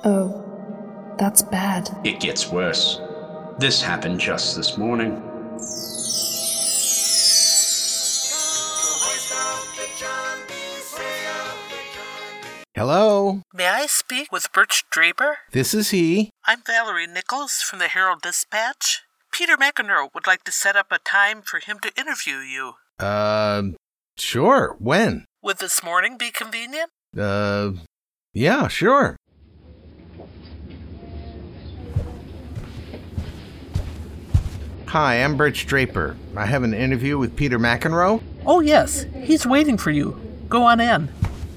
Oh, that's bad. It gets worse. This happened just this morning. Hello? May I speak with Birch Draper? This is he. I'm Valerie Nichols from the Herald Dispatch. Peter McEnroe would like to set up a time for him to interview you. Sure. When? Would this morning be convenient? Yeah, sure. Hi, I'm Birch Draper. I have an interview with Peter McEnroe. Oh, yes. He's waiting for you. Go on in.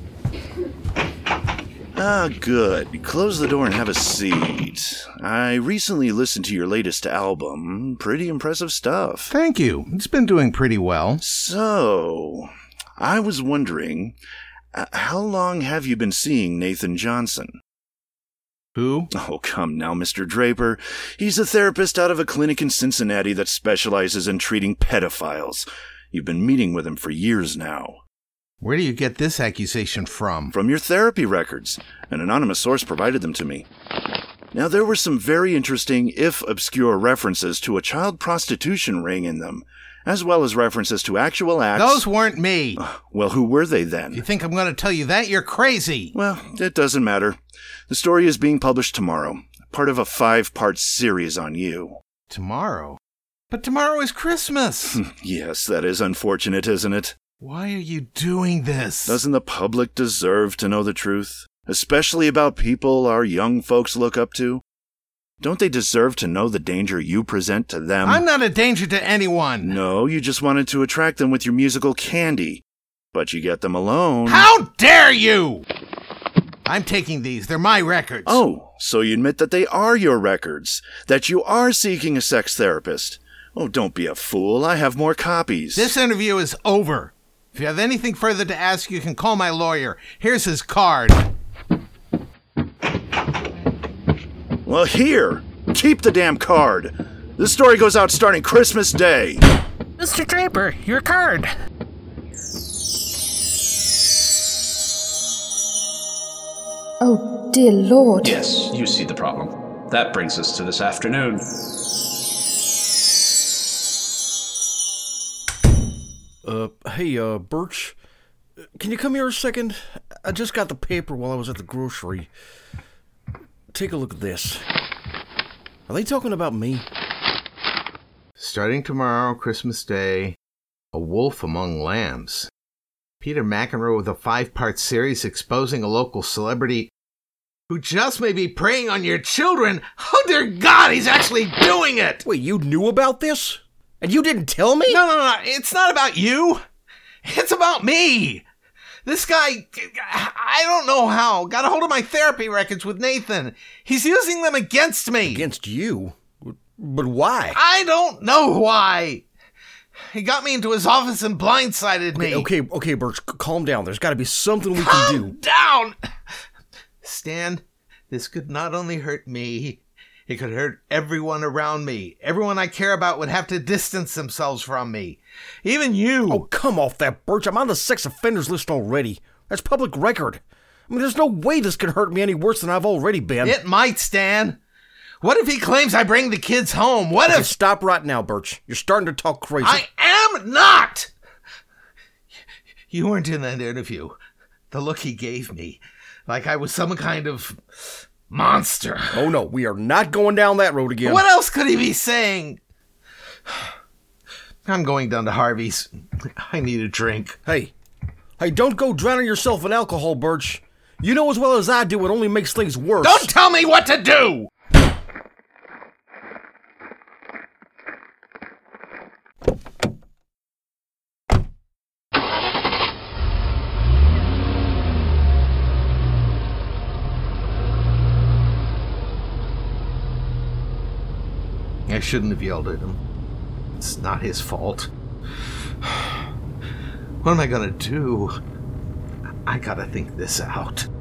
Good. Close the door and have a seat. I recently listened to your latest album. Pretty impressive stuff. Thank you. It's been doing pretty well. So, I was wondering, how long have you been seeing Nathan Johnson? Who? Oh, come now, Mr. Draper. He's a therapist out of a clinic in Cincinnati that specializes in treating pedophiles. You've been meeting with him for years now. Where do you get this accusation from? From your therapy records. An anonymous source provided them to me. Now, there were some very interesting, if obscure, references to a child prostitution ring in them, as well as references to actual acts. Those weren't me. Well, who were they then? If you think I'm going to tell you that, you're crazy. Well, it doesn't matter. The story is being published tomorrow, part of a 5-part series on you. Tomorrow? But tomorrow is Christmas. Yes, that is unfortunate, isn't it? Why are you doing this? Doesn't the public deserve to know the truth? Especially about people our young folks look up to? Don't they deserve to know the danger you present to them? I'm not a danger to anyone. No, you just wanted to attract them with your musical candy. But you get them alone. How dare you! I'm taking these. They're my records. Oh, so you admit that they are your records. That you are seeking a sex therapist. Oh, don't be a fool. I have more copies. This interview is over. If you have anything further to ask, you can call my lawyer. Here's his card. Well, here. Keep the damn card. This story goes out starting Christmas Day. Mr. Draper, your card. Oh, dear Lord. Yes, you see the problem. That brings us to this afternoon. Hey, Birch, can you come here a second? I just got the paper while I was at the grocery. Take a look at this. Are they talking about me? Starting tomorrow, Christmas Day, A Wolf Among Lambs. Peter McEnroe with a 5-part series exposing a local celebrity who just may be preying on your children. Oh, dear God, he's actually doing it! Wait, you knew about this? And you didn't tell me? No, it's not about you. It's about me. This guy, I don't know how, got a hold of my therapy records with Nathan. He's using them against me. Against you? But why? I don't know why. He got me into his office and blindsided me. Okay, Birch, calm down. There's got to be something we can do. Calm down! Stan, this could not only hurt me, it could hurt everyone around me. Everyone I care about would have to distance themselves from me. Even you. Oh, come off that, Birch. I'm on the sex offenders list already. That's public record. I mean, there's no way this could hurt me any worse than I've already been. It might, Stan. What if he claims I bring the kids home? What if... Stop right now, Birch. You're starting to talk crazy. I am not! You weren't in that interview. The look he gave me. Like I was some kind of monster. Oh, no. We are not going down that road again. What else could he be saying? I'm going down to Harvey's. I need a drink. Hey, don't go drowning yourself in alcohol, Birch. You know as well as I do it only makes things worse. Don't tell me what to do! I shouldn't have yelled at him. It's not his fault. What am I gonna do? I gotta think this out.